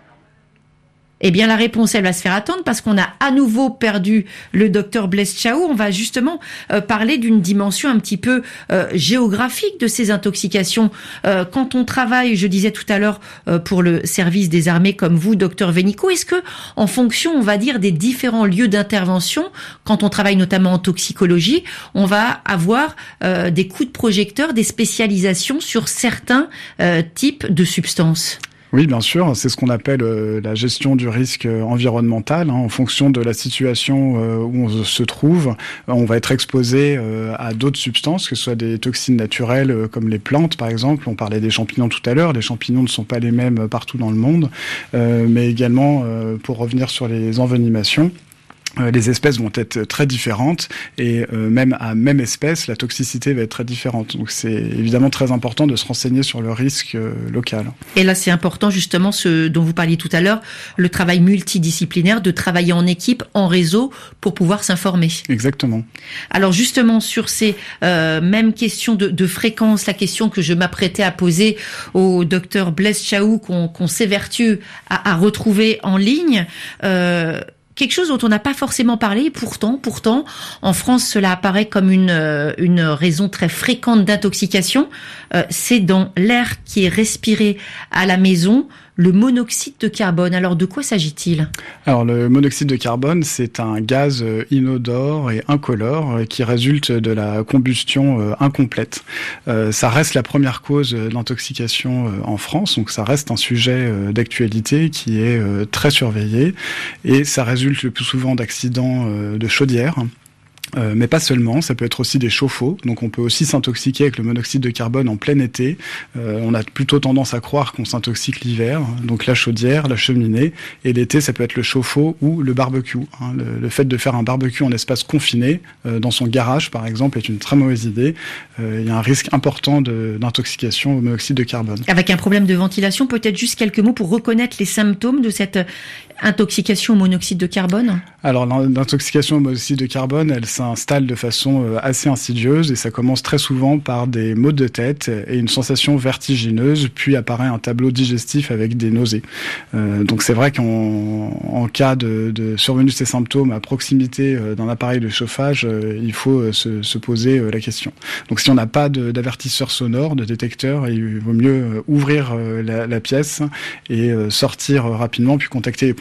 Eh bien, la réponse, elle va se faire attendre parce qu'on a à nouveau perdu le docteur Blaise Tchaou. On va justement euh, parler d'une dimension un petit peu euh, géographique de ces intoxications. Euh, quand on travaille, je disais tout à l'heure, euh, pour le service des armées comme vous, docteur Vénico, est-ce que, en fonction, on va dire, des différents lieux d'intervention, quand on travaille notamment en toxicologie, on va avoir euh, des coups de projecteur, des spécialisations sur certains euh, types de substances ? Oui, bien sûr, c'est ce qu'on appelle euh, la gestion du risque euh, environnemental. Hein. En fonction de la situation euh, où on se trouve, on va être exposé euh, à d'autres substances, que ce soit des toxines naturelles euh, comme les plantes, par exemple. On parlait des champignons tout à l'heure. Les champignons ne sont pas les mêmes partout dans le monde, euh, mais également, euh, pour revenir sur les envenimations, les espèces vont être très différentes et euh, même à même espèce, la toxicité va être très différente. Donc c'est évidemment très important de se renseigner sur le risque euh, local. Et là, c'est important justement ce dont vous parliez tout à l'heure, le travail multidisciplinaire, de travailler en équipe, en réseau, pour pouvoir s'informer. Exactement. Alors justement, sur ces euh, mêmes questions de, de fréquence, la question que je m'apprêtais à poser au docteur Blaise Tchaou, qu'on, qu'on s'évertue à, à retrouver en ligne, euh, quelque chose dont on n'a pas forcément parlé, pourtant, pourtant, en France, cela apparaît comme une une raison très fréquente d'intoxication. Euh, c'est dans l'air qui est respiré à la maison, le monoxyde de carbone. Alors, de quoi s'agit-il ? Alors, le monoxyde de carbone, c'est un gaz inodore et incolore qui résulte de la combustion incomplète. Euh, ça reste la première cause d'intoxication en France, donc ça reste un sujet d'actualité qui est très surveillé et ça résulte le plus souvent d'accidents de chaudière. Euh, mais pas seulement, ça peut être aussi des chauffe-eau, donc on peut aussi s'intoxiquer avec le monoxyde de carbone en plein été. Euh, on a plutôt tendance à croire qu'on s'intoxique l'hiver, donc la chaudière, la cheminée, et l'été ça peut être le chauffe-eau ou le barbecue. Hein. Le, le fait de faire un barbecue en espace confiné, euh, dans son garage par exemple, est une très mauvaise idée. Euh, il y a un risque important de, d'intoxication au monoxyde de carbone. Avec un problème de ventilation, peut-être juste quelques mots pour reconnaître les symptômes de cette intoxication au monoxyde de carbone ? Alors l'intoxication au monoxyde de carbone, elle s'installe de façon assez insidieuse et ça commence très souvent par des maux de tête et une sensation vertigineuse, puis apparaît un tableau digestif avec des nausées. Euh, donc c'est vrai qu'en en cas de, de survenue de ces symptômes à proximité d'un appareil de chauffage, euh, il faut se, se poser la question. Donc si on n'a pas de, d'avertisseur sonore, de détecteur, il vaut mieux ouvrir la, la pièce et sortir rapidement puis contacter les pompiers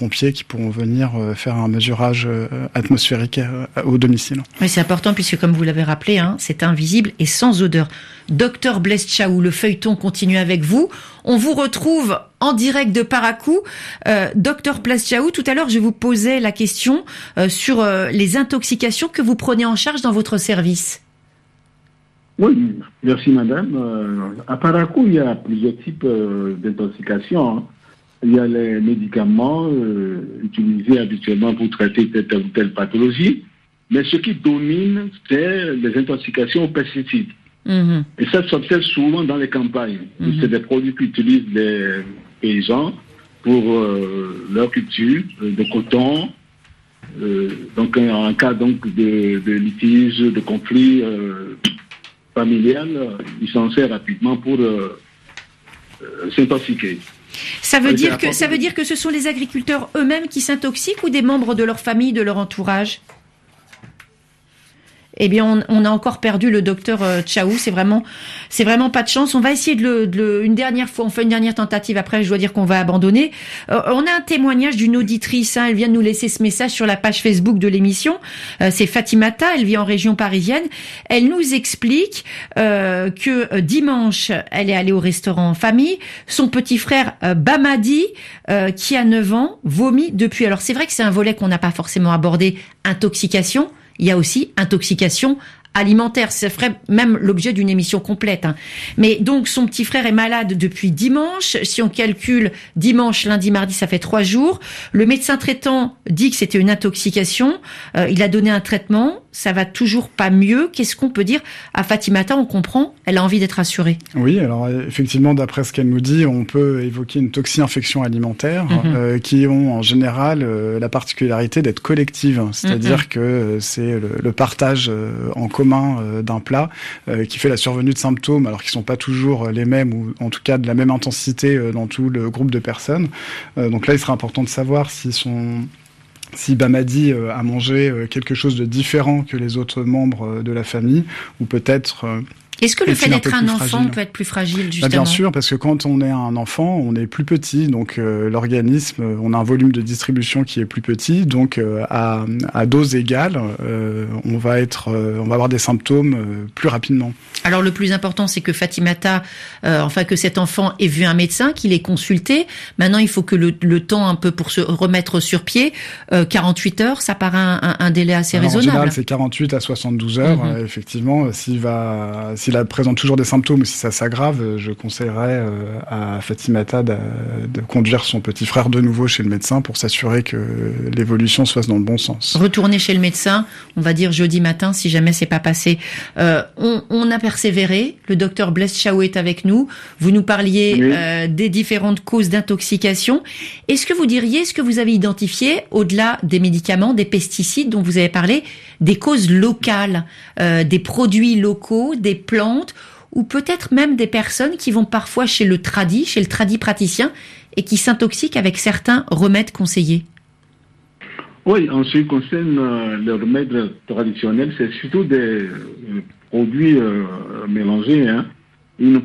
pompiers qui pourront venir faire un mesurage atmosphérique au domicile. Oui, c'est important puisque, comme vous l'avez rappelé, hein, c'est invisible et sans odeur. Docteur Blaise Tchaou, le feuilleton continue avec vous. On vous retrouve en direct de Parakou. Euh, Docteur Blaise Tchaou, tout à l'heure, je vous posais la question euh, sur euh, les intoxications que vous prenez en charge dans votre service. Oui, merci madame. Euh, à Parakou, il y a plusieurs types euh, d'intoxications. Hein. Il y a les médicaments euh, utilisés habituellement pour traiter telle ou telle pathologie. Mais ce qui domine, c'est les intoxications aux pesticides. Mmh. Et ça s'observe souvent dans les campagnes. Mmh. C'est des produits qu'utilisent les paysans pour euh, leur culture euh, de coton. Euh, donc en cas donc de, de litige, de conflit euh, familial, ils s'en servent rapidement pour euh, euh, s'intoxiquer. Ça veut, dire que, ça veut dire que ce sont les agriculteurs eux-mêmes qui s'intoxiquent ou des membres de leur famille, de leur entourage ? Eh bien, on, on a encore perdu le docteur euh, Tchaou. C'est vraiment, c'est vraiment pas de chance. On va essayer de le, de le, une dernière fois. On fait une dernière tentative. Après, je dois dire qu'on va abandonner. Euh, on a un témoignage d'une auditrice. Hein, elle vient de nous laisser ce message sur la page Facebook de l'émission. Euh, c'est Fatimata. Elle vit en région parisienne. Elle nous explique euh, que euh, dimanche, elle est allée au restaurant en famille. Son petit frère euh, Bamadi, euh, qui a neuf ans, vomit depuis. Alors, c'est vrai que c'est un volet qu'on n'a pas forcément abordé. Intoxication. Il y a aussi intoxication alimentaire. Ça ferait même l'objet d'une émission complète. Hein. Mais donc, son petit frère est malade depuis dimanche. Si on calcule dimanche, lundi, mardi, ça fait trois jours. Le médecin traitant dit que c'était une intoxication. Euh, il a donné un traitement. Ça va toujours pas mieux. Qu'est-ce qu'on peut dire à Fatimata ? On comprend. Elle a envie d'être rassurée. Oui, alors effectivement, d'après ce qu'elle nous dit, on peut évoquer une toxi-infection alimentaire mm-hmm. euh, qui ont en général euh, la particularité d'être collectives. C'est-à-dire mm-hmm. que euh, c'est le, le partage euh, en commun euh, d'un plat euh, qui fait la survenue de symptômes, alors qu'ils sont pas toujours les mêmes ou en tout cas de la même intensité euh, dans tout le groupe de personnes. Euh, donc là, il sera important de savoir si son Si Bamadi euh, a mangé euh, quelque chose de différent que les autres membres euh, de la famille, ou peut-être... Euh, Est-ce que le fait d'être un enfant fragile. peut être plus fragile, justement ? Bah bien sûr, parce que quand on est un enfant, on est plus petit, donc euh, l'organisme, on a un volume de distribution qui est plus petit, donc euh, à, à dose égale, euh, on va être, euh, on va avoir des symptômes euh, plus rapidement. Alors le plus important, c'est que Fatimata, euh, enfin que cet enfant ait vu un médecin, qu'il ait consulté. Maintenant, il faut que le, le temps un peu pour se remettre sur pied, euh, quarante-huit heures, ça paraît un, un, un délai assez Alors, raisonnable. En général, c'est quarante-huit à soixante-douze heures. Mm-hmm. Euh, effectivement, s'il va, s'il présente toujours des symptômes ou si ça s'aggrave, je conseillerais euh, à Fatimata de, de conduire son petit frère de nouveau chez le médecin pour s'assurer que l'évolution soit dans le bon sens. Retourner chez le médecin, on va dire jeudi matin, si jamais c'est pas passé. Euh, on, on a persévéré. Le docteur Blaise Tchaou est avec nous. Vous nous parliez oui. euh, des différentes causes d'intoxication. Est-ce que vous diriez, est-ce que vous avez identifié, au-delà des médicaments, des pesticides dont vous avez parlé, des causes locales, euh, des produits locaux, des plantes, ou peut-être même des personnes qui vont parfois chez le tradi, chez le tradi praticien, et qui s'intoxiquent avec certains remèdes conseillés? Oui, en ce qui concerne euh, les remèdes traditionnels, c'est surtout des euh, produits euh, mélangés, hein, une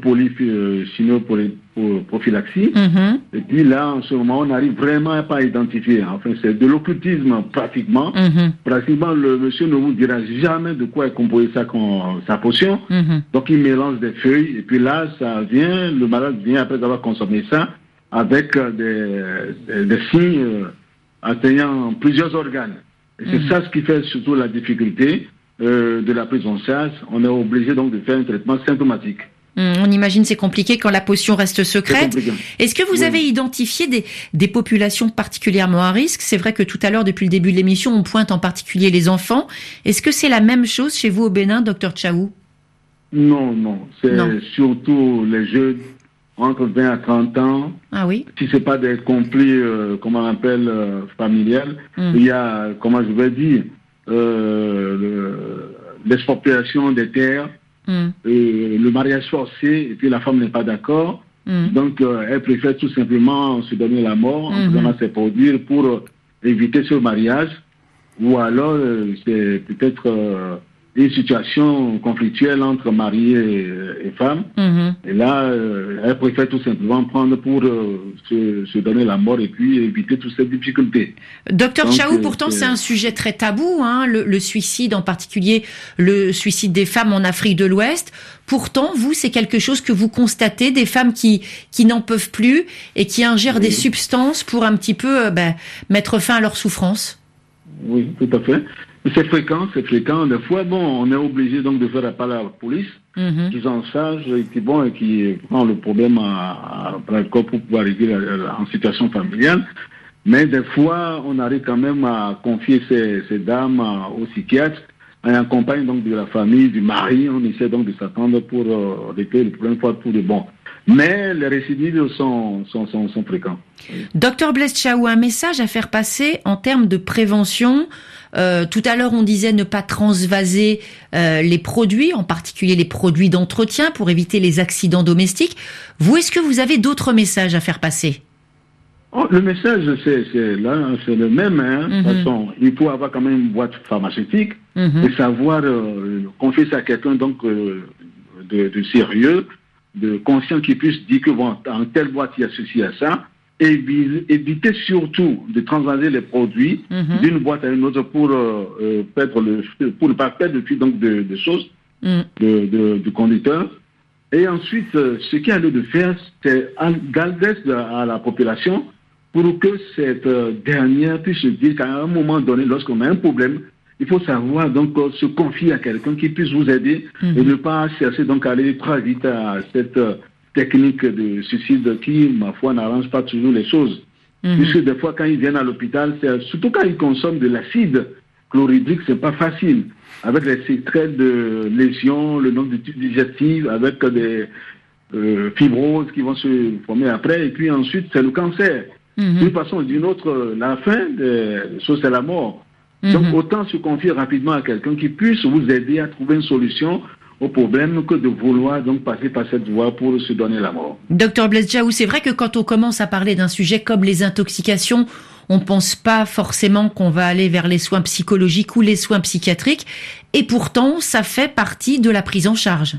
polyphylloprophylaxie. Mm-hmm. Et puis là, en ce moment, on n'arrive vraiment pas à identifier. Enfin, c'est de l'occultisme pratiquement. Mm-hmm. Pratiquement, le monsieur ne vous dira jamais de quoi est composé sa, sa potion. Mm-hmm. Donc, il mélange des feuilles. Et puis là, ça vient, le malade vient après avoir consommé ça avec des, des, des signes euh, atteignant plusieurs organes. Et c'est mmh. ça ce qui fait surtout la difficulté euh, de la prise en charge. On est obligé donc de faire un traitement symptomatique. Mmh, on imagine c'est compliqué quand la potion reste secrète. Est-ce que vous oui. avez identifié des, des populations particulièrement à risque? C'est vrai que tout à l'heure, depuis le début de l'émission, on pointe en particulier les enfants. Est-ce que c'est la même chose chez vous au Bénin, docteur Tchaou? Non, non. C'est non. surtout les jeunes entre vingt à trente ans. Ah oui. Si c'est pas des conflits, euh, comment on appelle, euh, familiales, mm. il y a, comment je vais dire, euh, le, l'expropriation des terres, mm. et le mariage forcé, et puis la femme n'est pas d'accord. Mm. Donc, euh, elle préfère tout simplement se donner la mort, mm-hmm. en donnant ses produits pour euh, éviter ce mariage. Ou alors, euh, c'est peut-être euh, une situation conflictuelle entre mari et, et femme. Mmh. Et là, euh, elle préfère tout simplement prendre pour euh, se, se donner la mort et puis éviter toutes ces difficultés. Docteur Chaou, pourtant c'est... c'est un sujet très tabou, hein, le, le suicide, en particulier le suicide des femmes en Afrique de l'Ouest. Pourtant, vous, c'est quelque chose que vous constatez, des femmes qui qui n'en peuvent plus et qui ingèrent oui. des substances pour un petit peu euh, ben, mettre fin à leur souffrance. Oui, tout à fait. C'est fréquent, c'est fréquent. Des fois, bon, on est obligé donc de faire appel à la police, mm-hmm. qui s'en charge et qui, bon, et qui prend le problème à, à, à pour pouvoir arriver en situation familiale. Mais des fois, on arrive quand même à confier ces, ces dames aux psychiatres. On accompagne donc de la famille, du mari. On essaie donc de s'attendre pour euh, régler le problème fois pour de bon. Mais les récidives sont, sont, sont, sont fréquents. Docteur Blaise Chaou, un message à faire passer en termes de prévention. Euh, tout à l'heure, on disait ne pas transvaser euh, les produits, en particulier les produits d'entretien, pour éviter les accidents domestiques. Vous, est-ce que vous avez d'autres messages à faire passer ? Oh, le message, c'est, c'est, là, c'est le même. Hein. Mm-hmm. De toute façon, il faut avoir quand même une boîte pharmaceutique mm-hmm. et savoir euh, confier ça à quelqu'un donc euh, de, de sérieux, de conscient qui puisse dire que bon, en telle boîte il y a ceci, à ça. Et éviter surtout de transvaser les produits mm-hmm. d'une boîte à une autre pour euh, euh, perdre le pour ne pas perdre le fil donc de, de choses mm. de, de, du conducteur. Et ensuite, euh, ce qu'il y a lieu de faire, c'est garder à la population pour que cette euh, dernière puisse se dire qu'à un moment donné, lorsqu'on a un problème, il faut savoir donc euh, se confier à quelqu'un qui puisse vous aider mm-hmm. et ne pas chercher donc à aller très vite à cette euh, technique de suicide qui, ma foi, n'arrange pas toujours les choses. Mmh. Puisque des fois, quand ils viennent à l'hôpital, c'est, surtout quand ils consomment de l'acide chlorhydrique, c'est pas facile. Avec les séquelles de lésions, le nombre de tubes digestifs, avec des euh, fibroses qui vont se former après, et puis ensuite, c'est le cancer. Mmh. D'une façon ou d'une autre, la fin des choses, c'est la mort. Mmh. Donc, autant se confier rapidement à quelqu'un qui puisse vous aider à trouver une solution au problème que de vouloir donc passer par cette voie pour se donner la mort. Docteur Blaise Chaou, c'est vrai que quand on commence à parler d'un sujet comme les intoxications, on ne pense pas forcément qu'on va aller vers les soins psychologiques ou les soins psychiatriques, et pourtant ça fait partie de la prise en charge.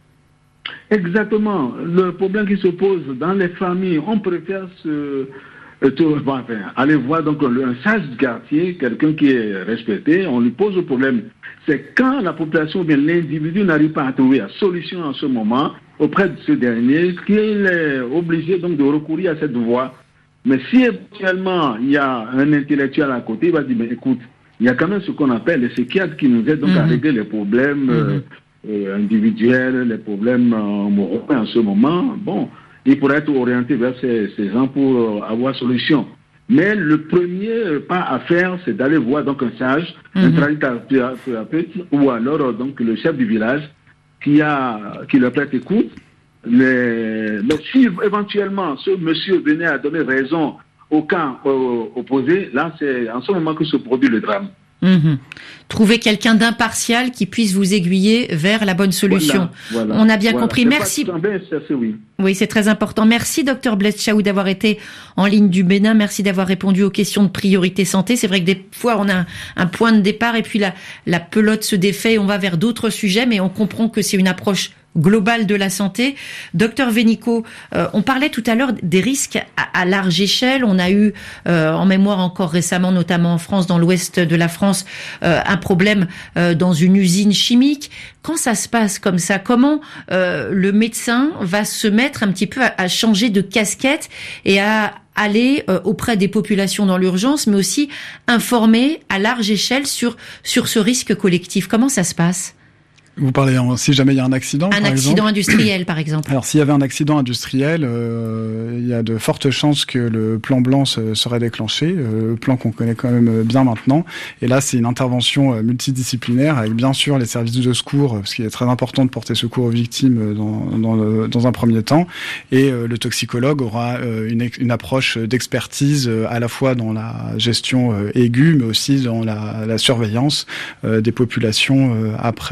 Exactement. Le problème qui se pose dans les familles, on préfère se... Tout, bon, enfin, aller voir donc un sage du quartier, quelqu'un qui est respecté, on lui pose le problème. C'est quand la population ou bien l'individu n'arrive pas à trouver la solution en ce moment auprès de ce dernier qu'il est obligé donc de recourir à cette voie. Mais si éventuellement il y a un intellectuel à côté, il va dire mais écoute, il y a quand même ce qu'on appelle les psychiatres qui nous aident donc mm-hmm. à régler les problèmes mm-hmm. euh, euh, individuels, les problèmes euh, moraux en ce moment. Bon. Il pourrait être orienté vers ces, ces gens pour euh, avoir solution. Mais le premier pas à faire, c'est d'aller voir donc un sage, mm-hmm. un tradithérapeute, ou alors euh, donc le chef du village qui a qui leur prête écoute. Les... Mais si éventuellement ce monsieur venait à donner raison au camp euh, opposé, là c'est en ce moment que se produit le drame. Mmh. Trouver quelqu'un d'impartial qui puisse vous aiguiller vers la bonne solution. Voilà, voilà, On a bien voilà. compris. C'est Merci. Bien, c'est, oui. oui, c'est très important. Merci, docteur Blaise Chaou, d'avoir été en ligne du Bénin. Merci d'avoir répondu aux questions de priorité santé. C'est vrai que des fois, on a un, un point de départ et puis la, la pelote se défait et on va vers d'autres sujets, mais on comprend que c'est une approche globale de la santé. Docteur Vénico, euh, on parlait tout à l'heure des risques à, à large échelle. On a eu euh, en mémoire encore récemment, notamment en France, dans l'ouest de la France, euh, un problème euh, dans une usine chimique. Quand ça se passe comme ça, comment euh, le médecin va se mettre un petit peu à, à changer de casquette et à aller euh, auprès des populations dans l'urgence, mais aussi informer à large échelle sur sur ce risque collectif? Comment ça se passe? Vous parlez en, si jamais il y a un accident, un par accident exemple. industriel, par exemple. Alors, s'il y avait un accident industriel, euh, il y a de fortes chances que le plan blanc se, serait déclenché, euh, plan qu'on connaît quand même bien maintenant. Et là, c'est une intervention euh, multidisciplinaire avec bien sûr les services de secours, parce qu'il est très important de porter secours aux victimes dans, dans, le, dans un premier temps. Et euh, le toxicologue aura euh, une, une approche d'expertise euh, à la fois dans la gestion euh, aiguë, mais aussi dans la, la surveillance euh, des populations euh, après euh, l'explosion.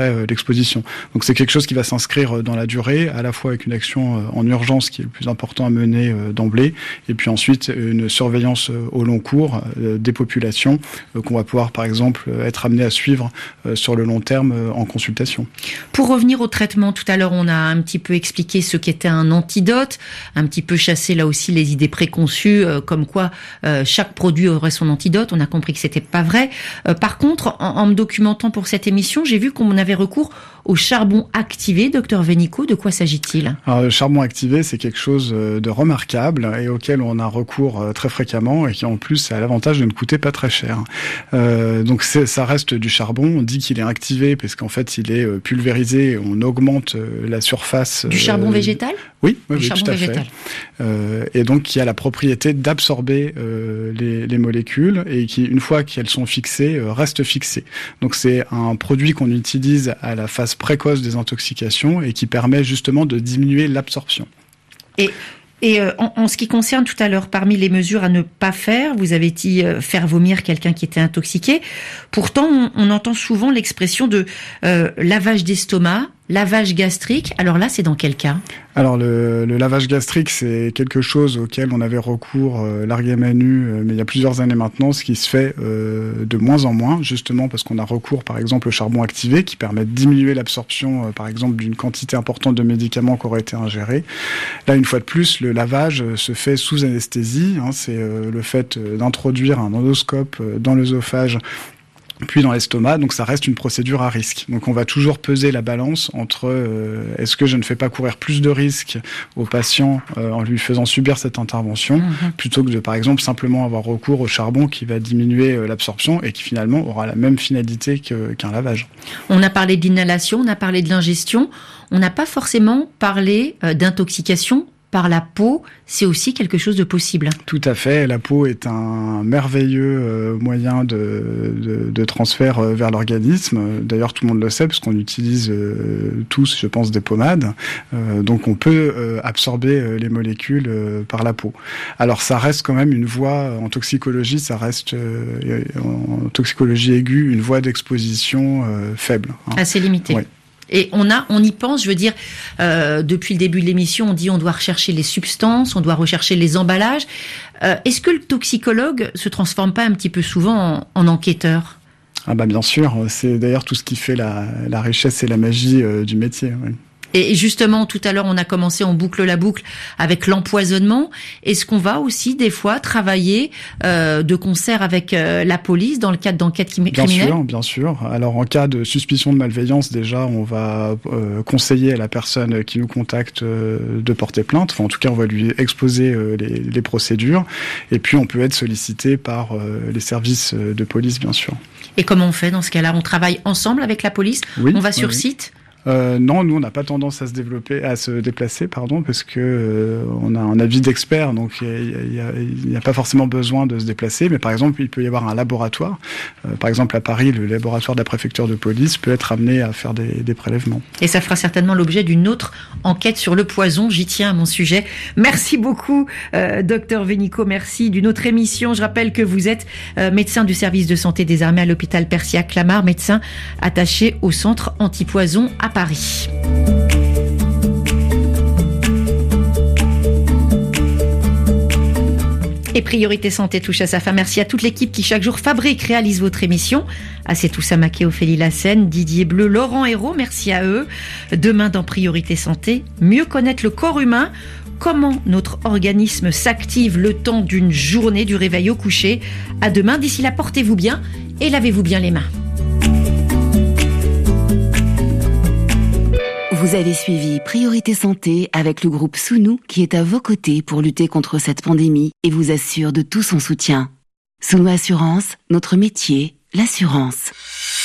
d'exposition. Donc c'est quelque chose qui va s'inscrire dans la durée, à la fois avec une action en urgence qui est le plus important à mener d'emblée, et puis ensuite une surveillance au long cours des populations qu'on va pouvoir par exemple être amené à suivre sur le long terme en consultation. Pour revenir au traitement, tout à l'heure on a un petit peu expliqué ce qu'était un antidote, un petit peu chassé là aussi les idées préconçues euh, comme quoi euh, chaque produit aurait son antidote. On a compris que c'était pas vrai. Euh, par contre, en, en me documentant pour cette émission, j'ai vu qu'on avait recours au charbon activé. Docteur Vénico, de quoi s'agit-il ? Alors, le charbon activé, c'est quelque chose de remarquable et auquel on a recours très fréquemment et qui en plus a l'avantage de ne coûter pas très cher. Euh, donc c'est, ça reste du charbon. On dit qu'il est activé parce qu'en fait il est pulvérisé. On augmente la surface. Du charbon euh, végétal ? Oui, oui, du oui charbon tout à végétal. fait. Euh, et donc qui a la propriété d'absorber euh, les, les molécules et qui, une fois qu'elles sont fixées, euh, restent fixées. Donc c'est un produit qu'on utilise à la phase précoce des intoxications et qui permet justement de diminuer l'absorption. Et Et euh, en, en ce qui concerne tout à l'heure, parmi les mesures à ne pas faire, vous avez dit euh, faire vomir quelqu'un qui était intoxiqué. Pourtant, on, on entend souvent l'expression de euh, lavage d'estomac, lavage gastrique. Alors là, c'est dans quel cas ? Alors le, le lavage gastrique, c'est quelque chose auquel on avait recours euh, largué manu, euh, mais il y a plusieurs années maintenant, ce qui se fait euh, de moins en moins, justement parce qu'on a recours par exemple au charbon activé qui permet de diminuer l'absorption, euh, par exemple, d'une quantité importante de médicaments qui auraient été ingérés. Là, une fois de plus, le lavage euh, se fait sous anesthésie. Hein, c'est euh, le fait euh, d'introduire un endoscope euh, dans l'œsophage puis dans l'estomac, donc ça reste une procédure à risque. Donc on va toujours peser la balance entre euh, est-ce que je ne fais pas courir plus de risques au patient euh, en lui faisant subir cette intervention, mmh. plutôt que de par exemple simplement avoir recours au charbon qui va diminuer euh, l'absorption et qui finalement aura la même finalité que, qu'un lavage. On a parlé d'inhalation, on a parlé de l'ingestion, on n'a pas forcément parlé euh, d'intoxication par la peau, c'est aussi quelque chose de possible. Tout à fait. La peau est un merveilleux euh, moyen de, de, de transfert euh, vers l'organisme. D'ailleurs, tout le monde le sait, parce qu'on utilise euh, tous, je pense, des pommades. Euh, donc, on peut euh, absorber euh, les molécules euh, par la peau. Alors, ça reste quand même une voie, en toxicologie, ça reste, euh, en toxicologie aiguë, une voie d'exposition euh, faible. Hein. Assez limitée. Oui. Et on a, on y pense, je veux dire, euh, depuis le début de l'émission, on dit on doit rechercher les substances, on doit rechercher les emballages. Euh, est-ce que le toxicologue se transforme pas un petit peu souvent en, en enquêteur ? Ah bah bien sûr, c'est d'ailleurs tout ce qui fait la, la richesse et la magie euh, du métier. Oui. Et justement, tout à l'heure, on a commencé, on boucle la boucle avec l'empoisonnement. Est-ce qu'on va aussi, des fois, travailler euh, de concert avec euh, la police dans le cadre d'enquêtes criminelles ? Bien sûr, bien sûr. Alors, en cas de suspicion de malveillance, déjà, on va euh, conseiller à la personne qui nous contacte euh, de porter plainte. Enfin, en tout cas, on va lui exposer euh, les, les procédures. Et puis, on peut être sollicité par euh, les services de police, bien sûr. Et comment on fait dans ce cas-là ? On travaille ensemble avec la police ? Oui, on va sur oui. site ? Euh, non, nous on n'a pas tendance à se développer, à se déplacer, pardon, parce que euh, on a un avis d'expert, donc il n'y a, a, a pas forcément besoin de se déplacer. Mais par exemple, il peut y avoir un laboratoire. Euh, par exemple, à Paris, le laboratoire de la préfecture de police peut être amené à faire des, des prélèvements. Et ça fera certainement l'objet d'une autre enquête sur le poison. J'y tiens à mon sujet. Merci beaucoup, euh, docteur Vénico. Merci d'une autre émission. Je rappelle que vous êtes euh, médecin du service de santé des armées à l'hôpital Perciac-Clamart, médecin attaché au centre antipoison à Paris. Et Priorité Santé touche à sa fin. Merci à toute l'équipe qui chaque jour fabrique, réalise votre émission. À Setou Samaké, Ophélie Lassène, Didier Bleu, Laurent Hérault, merci à eux. Demain dans Priorité Santé, mieux connaître le corps humain. Comment notre organisme s'active le temps d'une journée du réveil au coucher. À demain, d'ici là, portez-vous bien et lavez-vous bien les mains. Vous avez suivi Priorité Santé avec le groupe Sounou qui est à vos côtés pour lutter contre cette pandémie et vous assure de tout son soutien. Sounou Assurance, notre métier, l'assurance.